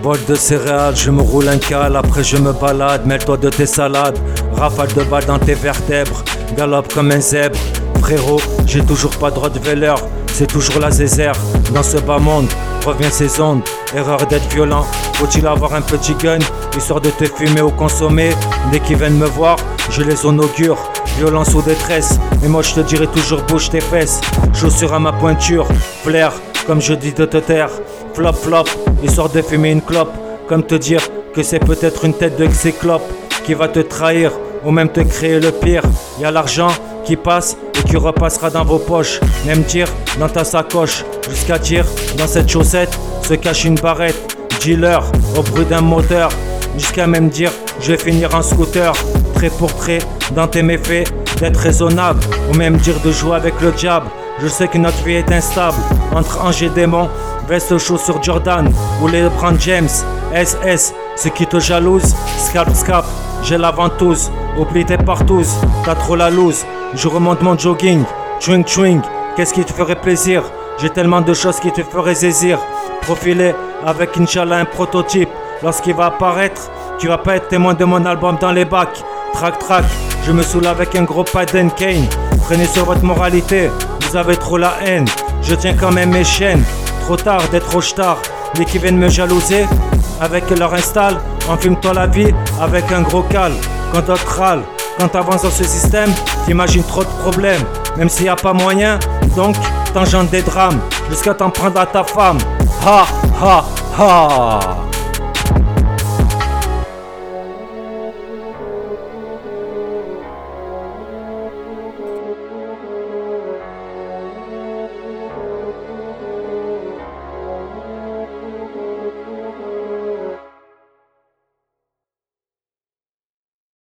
Bol de céréales, je me roule un cal, après je me balade, mêle-toi de tes salades. Rafale de balles dans tes vertèbres, galope comme un zèbre. Frérot, j'ai toujours pas de Rottweiler, c'est toujours la zézère. Dans ce bas monde, revient ces ondes, erreur d'être violent. Faut-il avoir un petit gun, histoire de te fumer ou consommer? Dès qu'ils viennent me voir, je les inaugure. Violence ou détresse, et moi je te dirai toujours bouge tes fesses. Chaussures à ma pointure, flair, comme je dis de te taire. Flop flop, histoire de fumer une clope. Comme te dire que c'est peut-être une tête de cyclope qui va te trahir ou même te créer le pire. Y'a l'argent qui passe et qui repassera dans vos poches. Même dire dans ta sacoche, jusqu'à dire dans cette chaussette se cache une barrette. Dealer au bruit d'un moteur, jusqu'à même dire je vais finir en scooter. Trait pour trait dans tes méfaits, d'être raisonnable ou même dire de jouer avec le diable. Je sais que notre vie est instable, entre ange et démon, veste chaussures Jordan ou les LeBron James. SS, ceux qui te jalousent, scalp scalp, j'ai la ventouse. Oublie tes partous, t'as trop la loose. Je remonte mon jogging, chewing chewing, qu'est-ce qui te ferait plaisir? J'ai tellement de choses qui te feraient saisir. Profilé avec Inch'Allah un prototype. Lorsqu'il va apparaître, tu vas pas être témoin de mon album dans les bacs. Track track, je me saoule avec un gros Paden Kane. Prenez sur votre moralité, vous avez trop la haine. Je tiens quand même mes chaînes. Trop tard d'être trop tard. Dès qu'ils viennent me jalouser, avec leur install, enfume-toi la vie avec un gros cal. Quand d'autres râlent, quand t'avances dans ce système, t'imagines trop de problèmes. Même s'il n'y a pas moyen, donc t'engendres des drames. Jusqu'à t'en prendre à ta femme. Ha ha ha.